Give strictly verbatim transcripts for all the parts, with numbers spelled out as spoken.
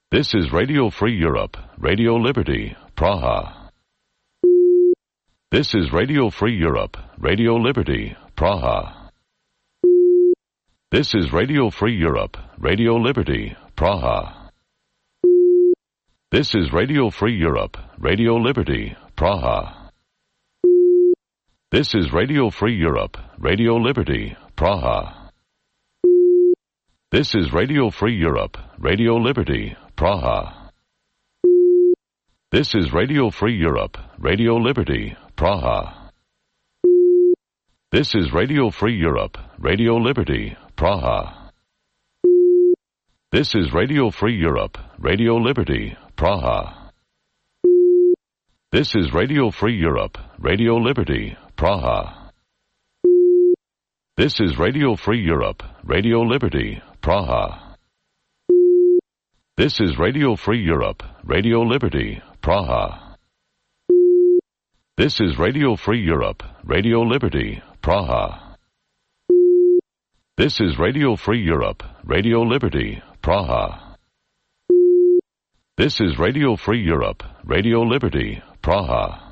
This is Radio Free Europe, Radio Liberty, Praha. This is Radio Free Europe, Radio Liberty, Praha. This is Radio Free Europe, Radio Liberty, Praha. This is Radio Free Europe, Radio Liberty, Praha. This is Radio Free Europe, Radio Liberty, Praha. This is Radio Free Europe, Radio Liberty, Praha. This is Radio Free Europe, Radio Liberty, Praha. This is Radio Free Europe, Radio Liberty, Praha. This is Radio Free Europe, Radio Liberty, Praha. This is Radio Free Europe, Radio Liberty, Praha. This is Radio Free Europe, Radio Liberty, Praha. This is Radio Free Europe, Radio Liberty, Praha. This is Radio Free Europe, Radio Liberty, Praha. This is Radio Free Europe, Radio Liberty, Praha. This is Radio Free Europe, Radio Liberty, Praha.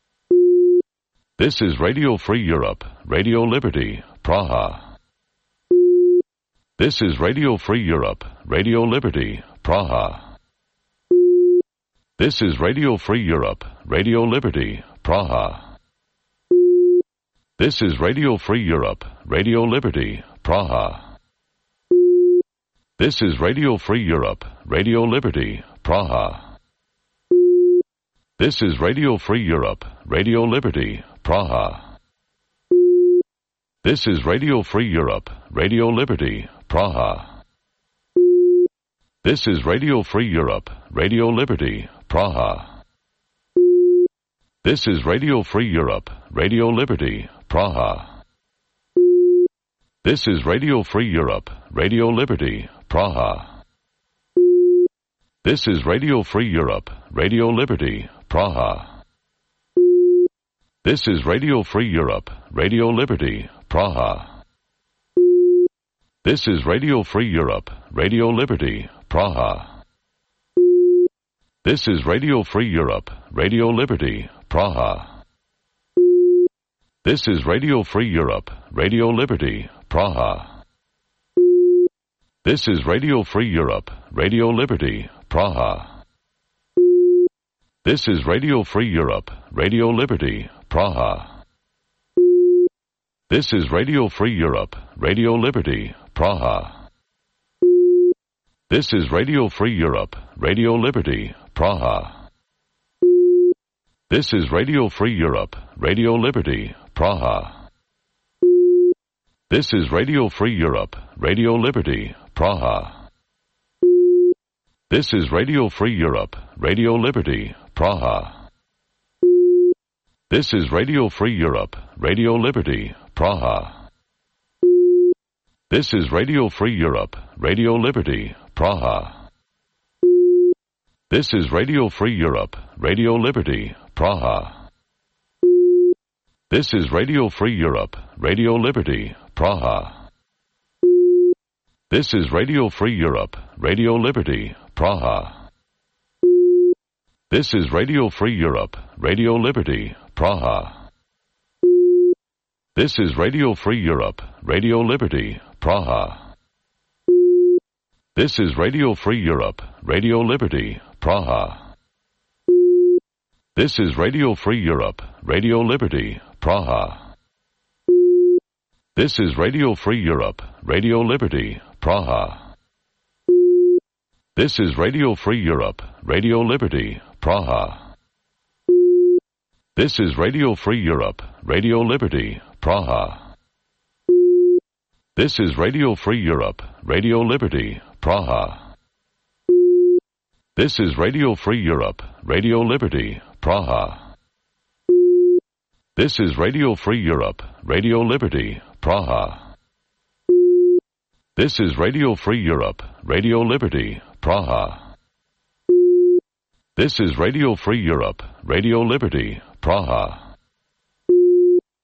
This is Radio Free Europe, Radio Liberty, Praha. This is Radio Free Europe, Radio Liberty, Praha. This is Radio Free Europe, Radio Liberty, Praha. This is Radio Free Europe, Radio Liberty, Praha. This is Radio Free Europe, Radio Liberty, Praha. This is Radio Free Europe, Radio Liberty, Praha. This is Radio Free Europe, Radio Liberty, Praha. This is Radio Free Europe, Radio Liberty, Praha. This is Radio Free Europe, Radio Liberty, Praha. This is Radio Free Europe, Radio Liberty, Praha. This is Radio Free Europe, Radio Liberty, Praha. This is Radio Free Europe, Radio Liberty, Praha. This is Radio Free Europe, Radio Liberty, Praha. This is Radio Free Europe, Radio Liberty, Praha. This is Radio Free Europe, Radio Liberty, Praha. This is Radio Free Europe, Radio Liberty, Praha. This is Radio Free Europe, Radio Liberty, Praha. This is Radio Free Europe, Radio Liberty, Praha. This is Radio Free Europe, Radio Liberty, Praha. This is Radio Free Europe, Radio Liberty, Praha. This is Radio Free Europe, Radio Liberty, Praha. This is Radio Free Europe, Radio Liberty, Praha. This is Radio Free Europe, Radio Liberty, Praha. This is Radio Free Europe, Radio Liberty, Praha. This is Radio Free Europe, Radio Liberty, Praha. This is Radio Free Europe, Radio Liberty, Praha. This is Radio Free Europe, Radio Liberty, Praha. This is Radio Free Europe, Radio Liberty, Praha. This is Radio Free Europe, Radio Liberty, Praha. This is Radio Free Europe, Radio Liberty, Praha. This is Radio Free Europe, Radio Liberty, Praha. This is Radio Free Europe, Radio Liberty, Praha. This is Radio Free Europe, Radio Liberty, Praha. This is Radio Free Europe, Radio Liberty, Praha. This is Radio Free Europe, Radio Liberty, Praha. This is Radio Free Europe, Radio Liberty, Praha. This is Radio Free Europe, Radio Liberty, Praha. This is Radio Free Europe, Radio Liberty, Praha. This is Radio Free Europe, Radio Liberty, Praha.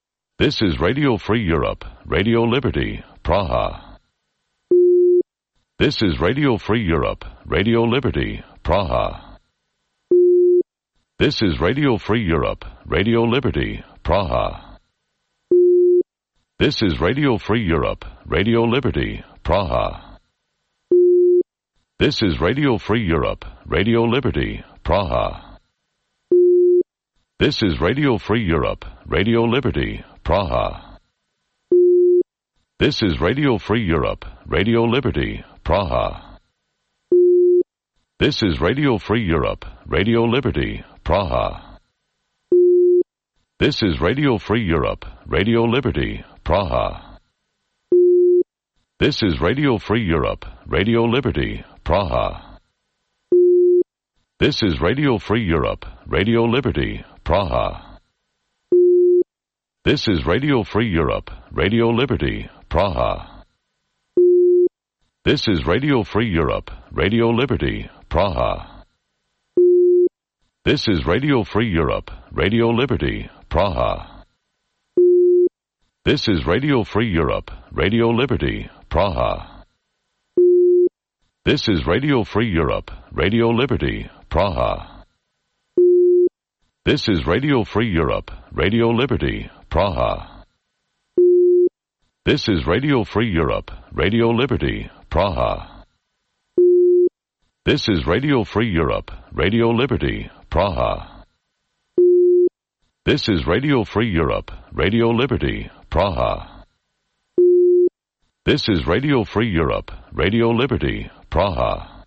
This is Radio Free Europe, Radio Liberty, Praha. This is Radio Free Europe, Radio Liberty, Praha. This is Radio Free Europe, Radio Liberty, Praha. This is Radio Free Europe, Radio Liberty, Praha. This is Radio Free Europe, Radio Liberty, Praha. This is Radio Free Europe, Radio Liberty, Praha. This is Radio Free Europe, Radio Liberty, Praha. This is Radio Free Europe, Radio Liberty, Praha. This is Radio Free Europe, Radio Liberty, Praha. This is Radio Free Europe, Radio Liberty, Praha. This is Radio Free Europe, Radio Liberty, Praha. This is Radio Free Europe, Radio Liberty, Praha. This is Radio Free Europe, Radio Liberty, Praha. This is Radio Free Europe, Radio Liberty, Praha. This is Radio Free Europe, Radio Liberty, Praha. This is Radio Free Europe, Radio Liberty, Praha. This is Radio Free Europe, Radio Liberty, Praha. This is Radio Free Europe, Radio Liberty, Praha. This is Radio Free Europe, Radio Liberty, Praha. This is Radio Free Europe, Radio Liberty, Praha. This is Radio Free Europe, Radio Liberty, Praha.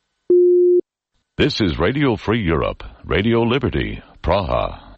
This is Radio Free Europe, Radio Liberty, Praha.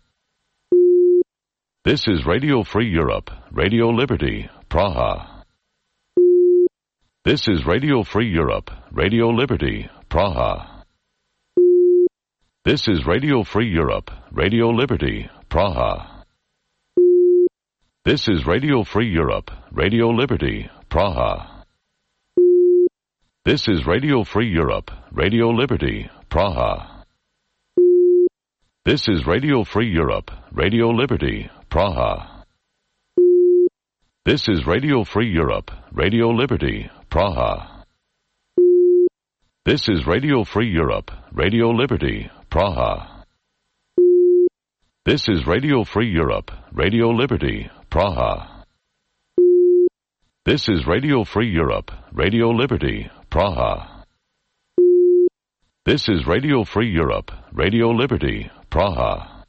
This is Radio Free Europe, Radio Liberty, Praha. This is Radio Free Europe, Radio Liberty, Praha. This is Radio Free Europe, Radio Liberty, Praha. This is Radio Free Europe, Radio Liberty, Praha. This is Radio Free Europe, Radio Liberty, Praha. This is Radio Free Europe, Radio Liberty, Praha. This is Radio Free Europe, Radio Liberty, Praha. This is Radio Free Europe, Radio Liberty, Praha. This is Radio Free Europe, Radio Liberty, Praha. This is Radio Free Europe, Radio Liberty, Praha. This is Radio Free Europe, Radio Liberty, Praha.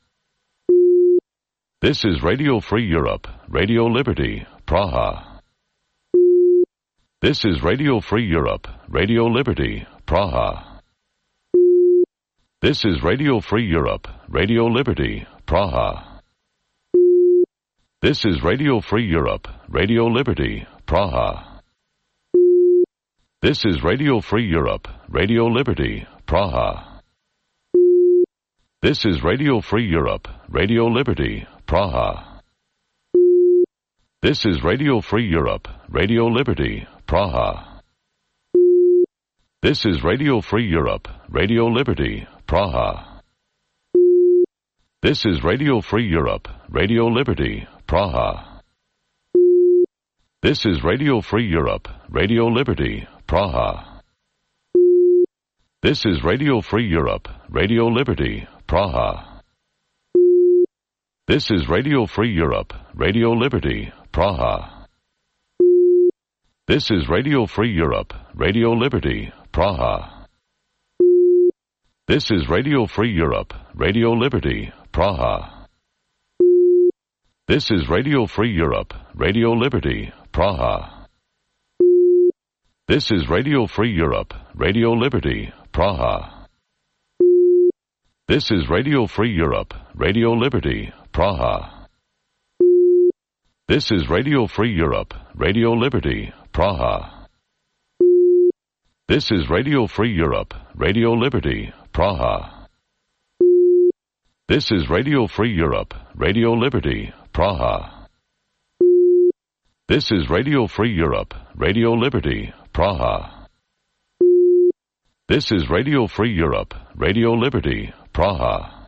This is Radio Free Europe, Radio Liberty, Praha. This is Radio Free Europe, Radio Liberty, Praha. This is Radio Free Europe, Radio Liberty, Praha. This is Radio Free Europe, Radio Liberty, Praha. This is Radio Free Europe, Radio Liberty, Praha. This is Radio Free Europe, Radio Liberty, Praha. This is Radio Free Europe, Radio Liberty, Praha. This is Radio Free Europe, Radio Liberty, Praha. This is Radio Free Europe, Radio Liberty, Praha. This is Radio Free Europe, Radio Liberty, Praha. This is Radio Free Europe, Radio Liberty, Praha. This is Radio Free Europe, Radio Liberty, Praha. This is Radio Free Europe, Radio Liberty, Praha. This is Radio Free Europe, Radio Liberty, Praha. This is Radio Free Europe, Radio Liberty, Praha. This is Radio Free Europe, Radio Liberty, Praha. This is Radio Free Europe, Radio Liberty, Praha. This is Radio Free Europe, Radio Liberty, Praha. This is Radio Free Europe, Radio Liberty, Praha. This is Radio Free Europe, Radio Liberty, Praha. This is Radio Free Europe, Radio Liberty, Praha. This is Radio Free Europe, Radio Liberty, Praha.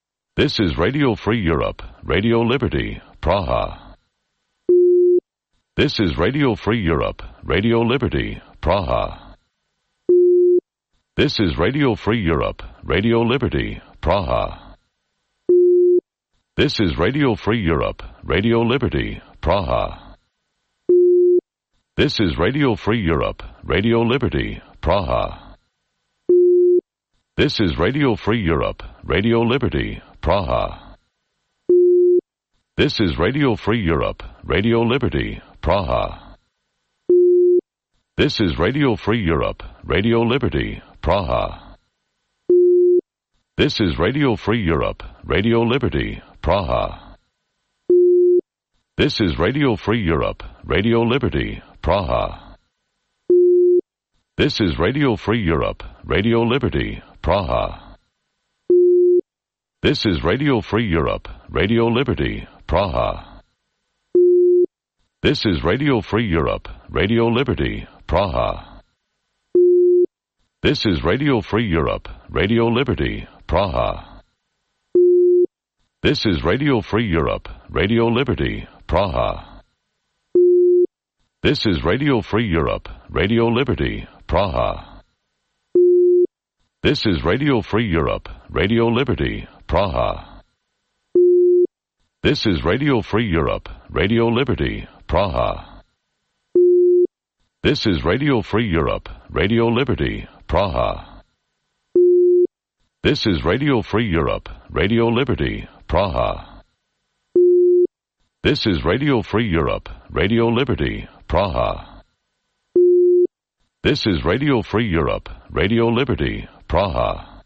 This is Radio Free Europe, Radio Liberty, Praha. This is Radio Free Europe, Radio Liberty, Praha. This is Radio Free Europe, Radio Liberty, Praha. This is Radio Free Europe, Radio Liberty, Praha. This is Radio Free Europe, Radio Liberty, Praha. This is Radio Free Europe, Radio Liberty, Praha. This is Radio Free Europe, Radio Liberty, Praha. This is Radio Free Europe, Radio Liberty, Praha. This is Radio Free Europe, Radio Liberty, Praha. This is Radio Free Europe, Radio Liberty, Praha. This is Radio Free Europe, Radio Liberty, Praha. This is Radio Free Europe, Radio Liberty, Praha. This is Radio Free Europe, Radio Liberty, Praha. This is Radio Free Europe, Radio Liberty, Praha. This is Radio Free Europe, Radio Liberty, Praha. This is Radio Free Europe, Radio Liberty, Praha. This is Radio Free Europe, Radio Liberty, Praha. This is Radio Free Europe, Radio Liberty, Praha. This is Radio Free Europe, Radio Liberty, Praha. This is Radio Free Europe, Radio Liberty, Praha. This is Radio Free Europe, Radio Liberty, Praha. This is Radio Free Europe, Radio Liberty, Praha.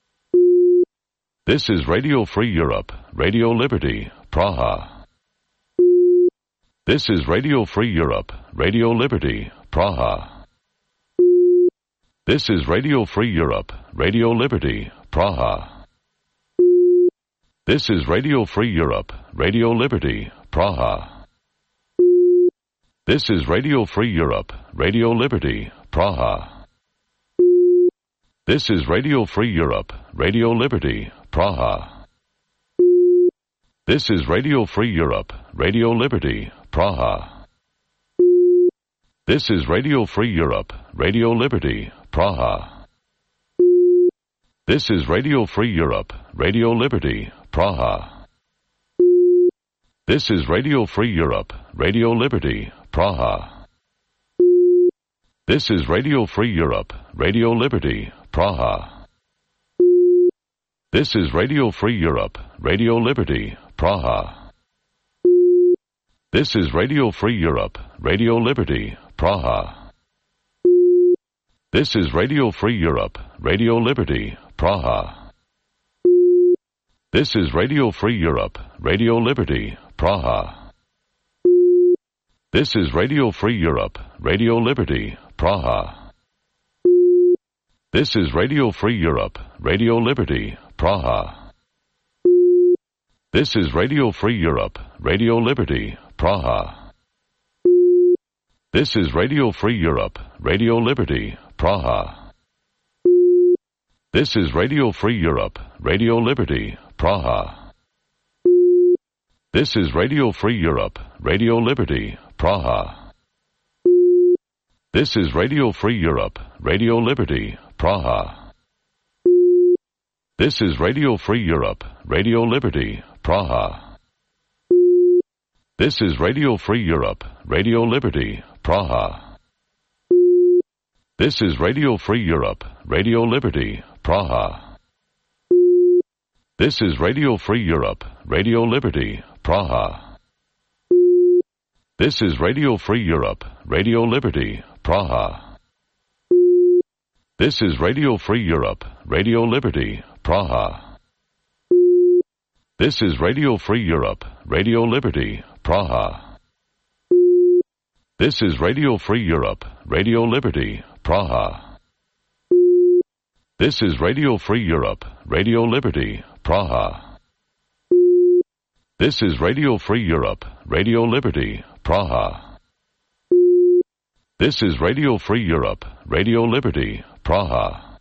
This is Radio Free Europe, Radio Liberty, Praha. This is Radio Free Europe, Radio Liberty, Praha. This is Radio Free Europe, Radio Liberty, Praha. This is Radio Free Europe, Radio Liberty, Praha. This is Radio Free Europe, Radio Liberty, Praha. This is Radio Free Europe, Radio Liberty, Praha. This is Radio Free Europe, Radio Liberty, Praha. This is Radio Free Europe, Radio Liberty, Praha. This is Radio Free Europe, Radio Liberty, Praha. This is Radio Free Europe, Radio Liberty, Praha. This is Radio Free Europe, Radio Liberty, Praha. This is Radio Free Europe, Radio Liberty, Praha. This is Radio Free Europe, Radio Liberty, Praha. This is Radio Free Europe, Radio Liberty, Praha. This is Radio Free Europe, Radio Liberty, Praha. This is Radio Free Europe, Radio Liberty, Praha. This is Radio Free Europe, Radio Liberty, Praha. This is Radio Free Europe, Radio Liberty, Praha. This is Radio Free Europe, Radio Liberty, Praha. This is Radio Free Europe, Radio Liberty, Praha. This is Radio Free Europe, Radio Liberty, Praha. This is Radio Free Europe, Radio Liberty, Praha. This is Radio Free Europe, Radio Liberty, Praha. This is Radio Free Europe, Radio Liberty, Praha. This is Radio Free Europe, Radio Liberty, Praha. This is Radio Free Europe, Radio Liberty, Praha. This is Radio Free Europe, Radio Liberty, Praha. This is Radio Free Europe, Radio Liberty, Praha. This is Radio Free Europe, Radio Liberty, Praha. This is Radio Free Europe, Radio Liberty, Praha. This is Radio Free Europe, Radio Liberty, Praha. This is Radio Free Europe, Radio Liberty, Praha. This is Radio Free Europe, Radio Liberty, Praha.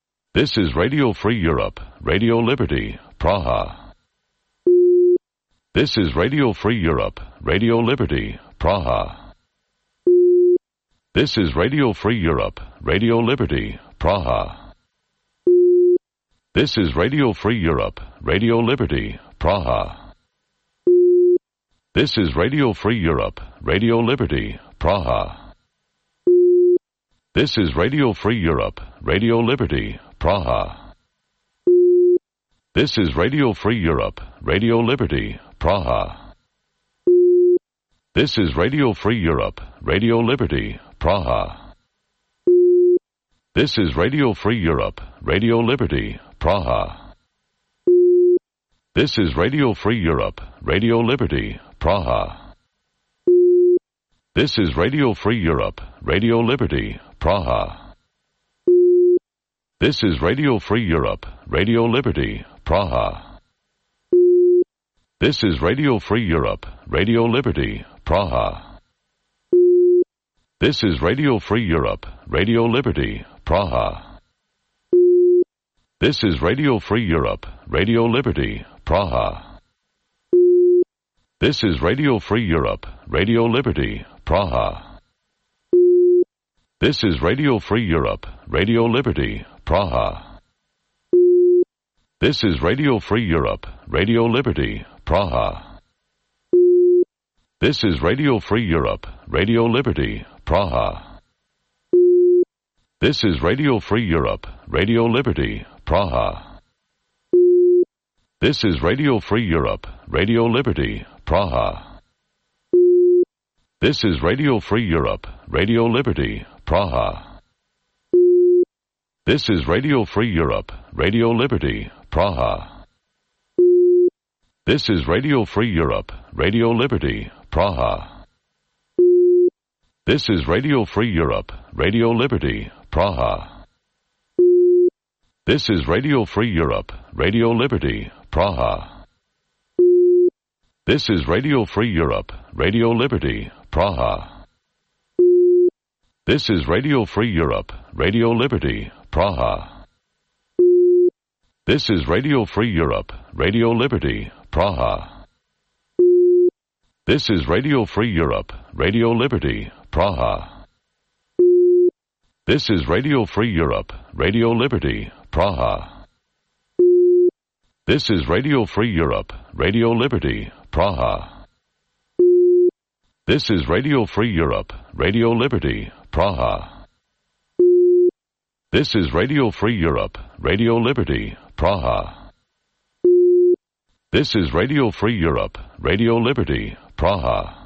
This is Radio Free Europe, Radio Liberty, Praha. This is Radio Free Europe, Radio Liberty, Praha. This is Radio Free Europe, Radio Liberty, Praha. This is Radio Free Europe, Radio Liberty, Praha. This is Radio Free Europe, Radio Liberty, Praha. This is Radio Free Europe, Radio Liberty, Praha. This is Radio Free Europe, Radio Liberty, Praha. This is Radio Free Europe, Radio Liberty, Praha. This is Radio Free Europe, Radio Liberty, Praha. This is Radio Free Europe, Radio Liberty, Praha. This is Radio Free Europe, Radio Liberty, Praha. This is Radio Free Europe, Radio Liberty, Praha. This is Radio Free Europe, Radio Liberty, Praha. This is Radio Free Europe, Radio Liberty, Praha. This is Radio Free Europe, Radio Liberty, Praha. This is Radio Free Europe, Radio Liberty, Praha. This is Radio Free Europe, Radio Liberty, Praha. This is Radio Free Europe, Radio Liberty, Praha. This is Radio Free Europe, Radio Liberty, Praha. This is Radio Free Europe, Radio Liberty, Praha. This is Radio Free Europe, Radio Liberty, Praha. This is Radio Free Europe, Radio Liberty, Praha. This is Radio Free Europe, Radio Liberty, Praha. This is Radio Free Europe, Radio Liberty, Praha. This is Radio Free Europe, Radio Liberty, Praha. This is Radio Free Europe, Radio Liberty, Praha. This is Radio Free Europe, Radio Liberty, Praha. This is Radio Free Europe, Radio Liberty, Praha. This is Radio Free Europe, Radio Liberty, Praha. This is Radio Free Europe, Radio Liberty, Praha. This is Radio Free Europe, Radio Liberty, Praha. This is Radio Free Europe, Radio Liberty, Praha. This is Radio Free Europe, Radio Liberty, Praha. This is Radio Free Europe, Radio Liberty, Praha. This is Radio Free Europe, Radio Liberty, Praha.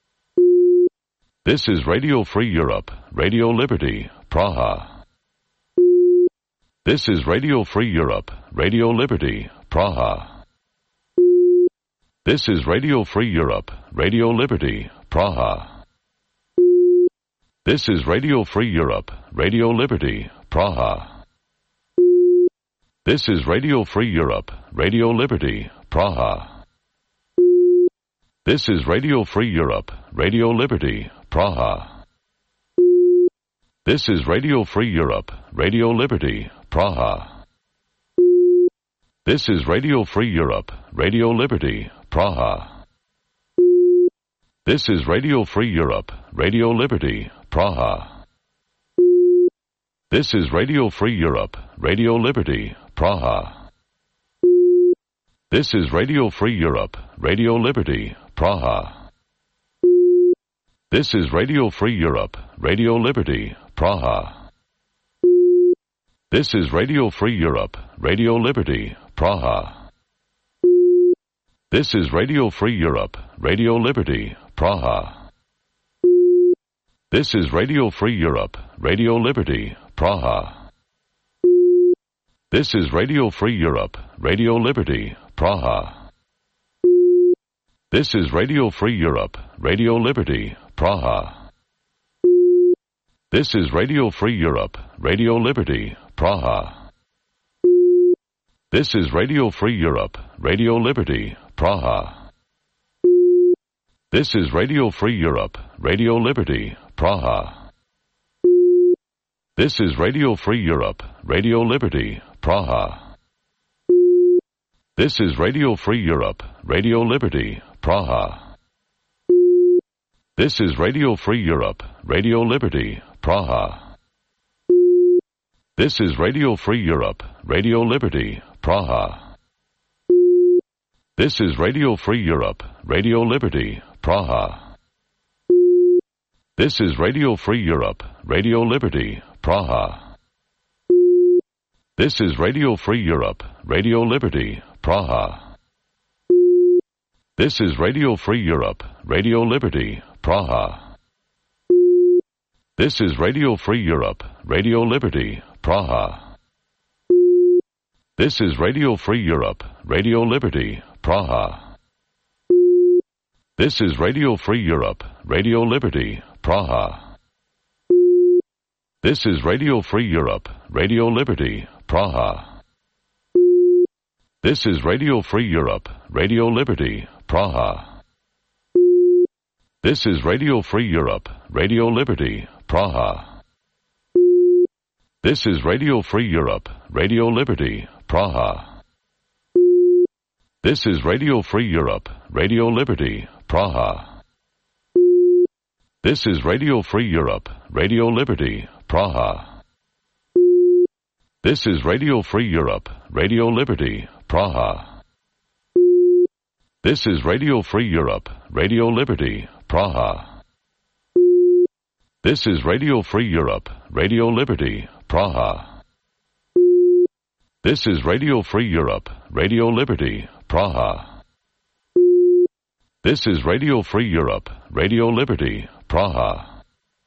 This is Radio Free Europe, Radio Liberty, Praha. This is Radio Free Europe, Radio Liberty, Praha. This is Radio Free Europe, Radio Liberty, Praha. This is Radio Free Europe, Radio Liberty, Praha. This is Radio Free Europe, Radio Liberty, Praha. This is Radio Free Europe, Radio Liberty, Praha. This is Radio Free Europe, Radio Liberty, Praha. This is Radio Free Europe, Radio Liberty, Praha. This is Radio Free Europe, Radio Liberty, Praha. This is Radio Free Europe, Radio Liberty, Praha. This is Radio Free Europe, Radio Liberty, Praha. This is Radio Free Europe, Radio Liberty, Praha. This is Radio Free Europe, Radio Liberty, Praha. This is Radio Free Europe, Radio Liberty, Praha. This is Radio Free Europe, Radio Liberty, Praha. This is Radio Free Europe, Radio Liberty, Praha. This is Radio Free Europe, Radio Liberty, Praha. This is Radio Free Europe, Radio Liberty, Praha. This is Radio Free Europe, Radio Liberty, Praha. This is Radio Free Europe, Radio Liberty, Praha. This is Radio Free Europe, Radio Liberty, Praha. This is Radio Free Europe, Radio Liberty, Praha. This is Radio Free Europe, Radio Liberty, Praha. This is Radio Free Europe, Radio Liberty, Praha. This is Radio Free Europe, Radio Liberty, Praha. This is Radio Free Europe, Radio Liberty, Praha. This is Radio Free Europe, Radio Liberty, Praha. This is Radio Free Europe, Radio Liberty, Praha. This is Radio Free Europe, Radio Liberty, Praha. This is Radio Free Europe, Radio Liberty, Praha. This is Radio Free Europe, Radio Liberty, Praha. This is Radio Free Europe, Radio Liberty, Praha. This is Radio Free Europe, Radio Liberty, Praha. This is Radio Free Europe, Radio Liberty, Praha. This is Radio Free Europe, Radio Liberty, Praha. This is Radio Free Europe, Radio Liberty, Praha. This is Radio Free Europe, Radio Liberty, Praha. This is Radio Free Europe, Radio Liberty, Praha. This is Radio Free Europe, Radio Liberty, Praha. This is Radio Free Europe, Radio Liberty, Praha. This is Radio Free Europe, Radio Liberty, Praha. This is Radio Free Europe, Radio Liberty, Praha.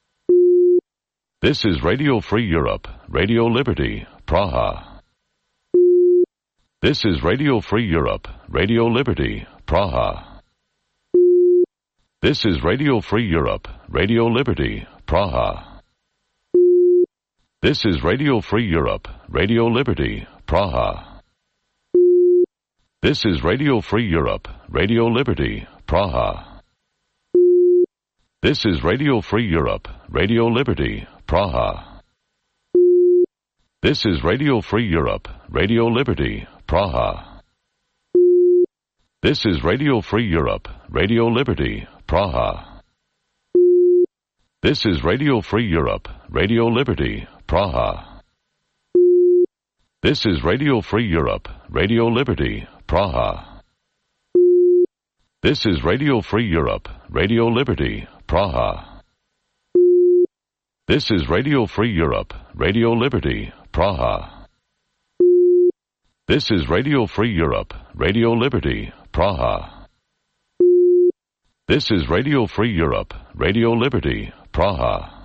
This is Radio Free Europe, Radio Liberty, Praha. This is Radio Free Europe, Radio Liberty, Praha. This is Radio Free Europe, Radio Liberty, Praha. This is Radio Free Europe, Radio Liberty, Praha. This is Radio Free Europe, Radio Liberty, Praha. This is Radio Free Europe, Radio Liberty, Praha. This is Radio Free Europe, Radio Liberty, Praha. This is Radio Free Europe, Radio Liberty, Praha. This is Radio Free Europe, Radio Liberty, Praha. This is Radio Free Europe, Radio Liberty, Praha. This is Radio Free Europe, Radio Liberty, Praha. This is Radio Free Europe, Radio Liberty, Praha. This is Radio Free Europe, Radio Liberty, Praha. This is Radio Free Europe, Radio Liberty, Praha.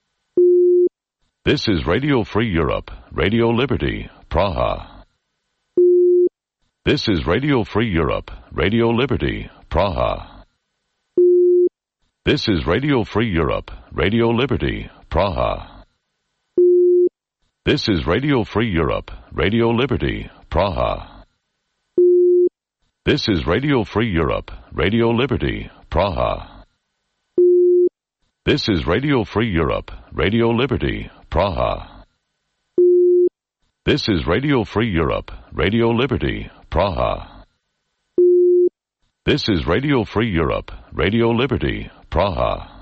This is Radio Free Europe, Radio Liberty, Praha. This is Radio Free Europe, Radio Liberty, Praha. This is Radio Free Europe, Radio Liberty, Praha. This is Radio Free Europe, Radio Liberty, Praha. This is Radio Free Europe, Radio Liberty, Praha. This is Radio Free Europe, Radio Liberty, Praha. This is Radio Free Europe, Radio Liberty, Praha. This is Radio Free Europe, Radio Liberty, Praha.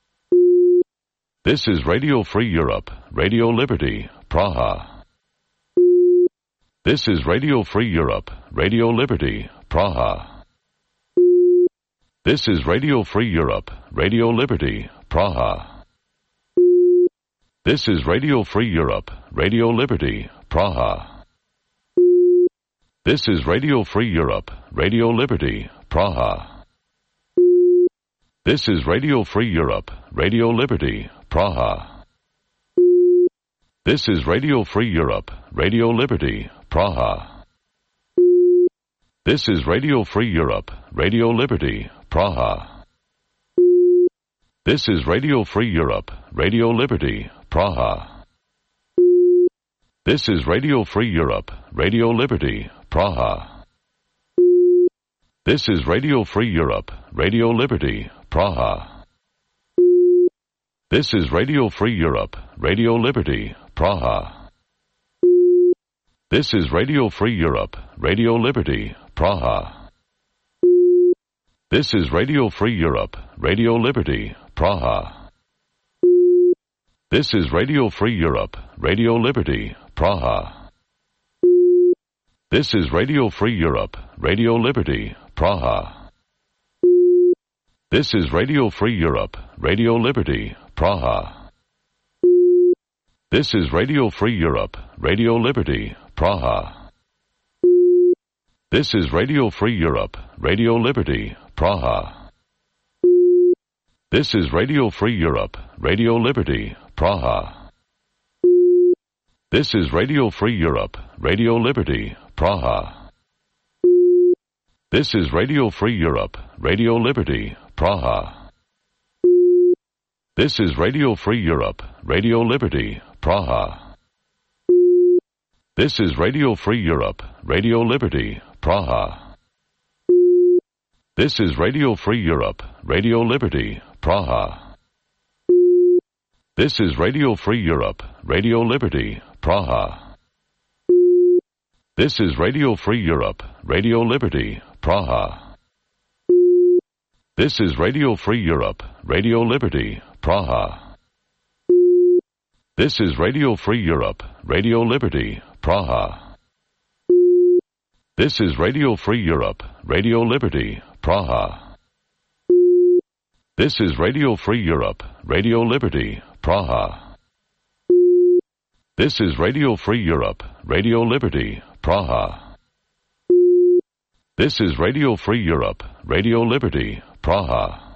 This is Radio Free Europe, Radio Liberty, Praha. This is Radio Free Europe, Radio Liberty, Praha. This is Radio Free Europe, Radio Liberty, Praha. This is Radio Free Europe, Radio Liberty, Praha. This is Radio Free Europe, Radio Liberty, Praha. This is Radio Free Europe, Radio Liberty, Praha. This is Radio Free Europe, Radio Liberty, Praha. This is Radio Free Europe, Radio Liberty, Praha. This is Radio Free Europe, Radio Liberty, Praha. This is Radio Free Europe, Radio Liberty, Praha. This is Radio Free Europe, Radio Liberty, Praha. This is Radio Free Europe, Radio Liberty, Praha. This is Radio Free Europe, Radio Liberty, Praha. This is Radio Free Europe, Radio Liberty, Praha. This is Radio Free Europe, Radio Liberty, Praha. This is Radio Free Europe, Radio Liberty, Praha. This is Radio Free Europe, Radio Liberty, Praha. This is Radio Free Europe, Radio Liberty, Praha. This is Radio Free Europe, Radio Liberty, Praha. This is Radio Free Europe, Radio Liberty, Praha. This is Radio Free Europe, Radio Liberty, Praha. This is Radio Free Europe, Radio Liberty, Praha. This is Radio Free Europe, Radio Liberty, Praha. This is Radio Free Europe, Radio Liberty, Praha. This is Radio Free Europe, Radio Liberty, Praha. This is Radio Free Europe, Radio Liberty, Praha. This is Radio Free Europe, Radio Liberty, Praha. This is Radio Free Europe, Radio Liberty, Praha. This is Radio Free Europe, Radio Liberty, Praha. This is Radio Free Europe, Radio Liberty, Praha. This is Radio Free Europe, Radio Liberty, Praha. This is Radio Free Europe, Radio Liberty, Praha. This is Radio Free Europe, Radio Liberty, Praha.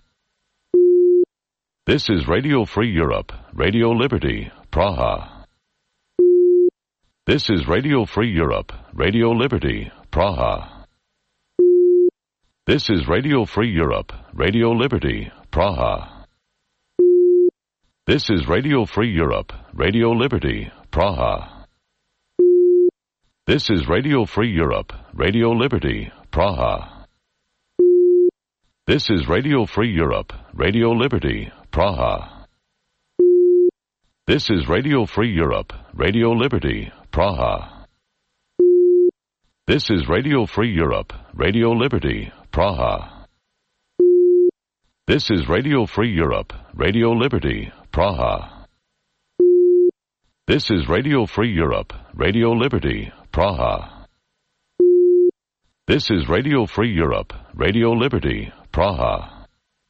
This is Radio Free Europe, Radio Liberty, Praha. This is Radio Free Europe, Radio Liberty, Praha. This is Radio Free Europe, Radio Liberty, Praha. This is Radio Free Europe, Radio Liberty, Praha. This is Radio Free Europe, Radio Liberty, Praha. This is Radio Free Europe, Radio Liberty, Praha. This is Radio Free Europe, Radio Liberty, Praha. This is Radio Free Europe, Radio Liberty, Praha. This is Radio Free Europe, Radio Liberty, Praha. This is Radio Free Europe, Radio Liberty, Praha. This is Radio Free Europe, Radio Liberty, Praha.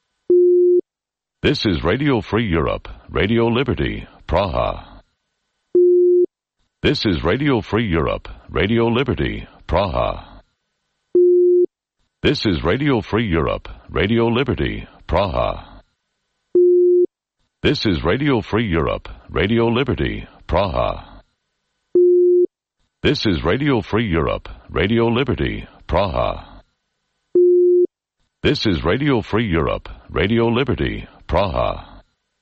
This is Radio Free Europe, Radio Liberty, Praha. This is Radio Free Europe, Radio Liberty, Praha. This is Radio Free Europe, Radio Liberty, Praha. This is Radio Free Europe, Radio Liberty, Praha. This is Radio Free Europe, Radio Liberty, Praha. This is Radio Free Europe, Radio Liberty, Praha.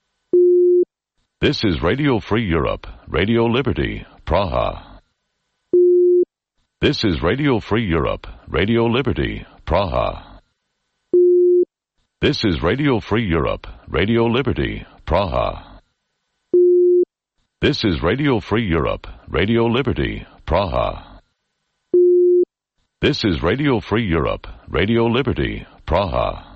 This is Radio Free Europe, Radio Liberty, Praha. This is Radio Free Europe, Radio Liberty, Praha. This is Radio Free Europe, Radio Liberty, Praha. This is Radio Free Europe, Radio Liberty, Praha. This is Radio Free Europe, Radio Liberty, Praha.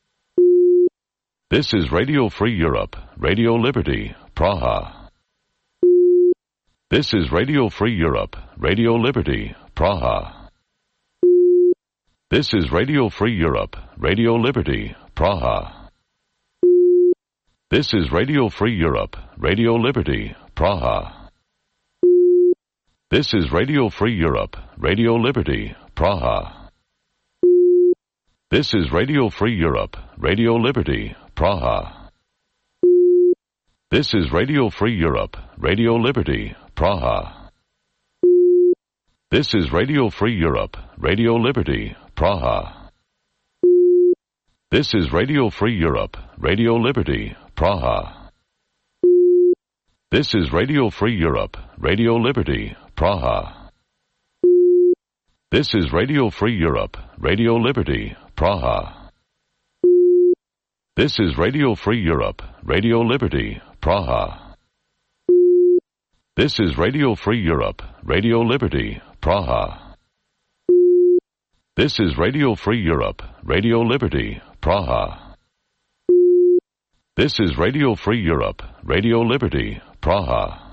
This is Radio Free Europe, Radio Liberty, Praha. This is Radio Free Europe, Radio Liberty, Praha. This is Radio Free Europe, Radio Liberty, Praha. This is Radio Free Europe, Radio Liberty, Praha. This is Radio Free Europe, Radio Liberty, Praha. This is Radio Free Europe, Radio Liberty, Praha. This is Radio Free Europe, Radio Liberty, Praha. This is Radio Free Europe, Radio Liberty, Praha. This is Radio Free Europe, Radio Liberty, Praha. This is Radio Free Europe, Radio Liberty, Praha. This is Radio Free Europe, Radio Liberty, Praha. This is Radio Free Europe, Radio Liberty, Praha. This is Radio Free Europe, Radio Liberty, Praha. This is Radio Free Europe, Radio Liberty, Praha. This is Radio Free Europe, Radio Liberty, Praha.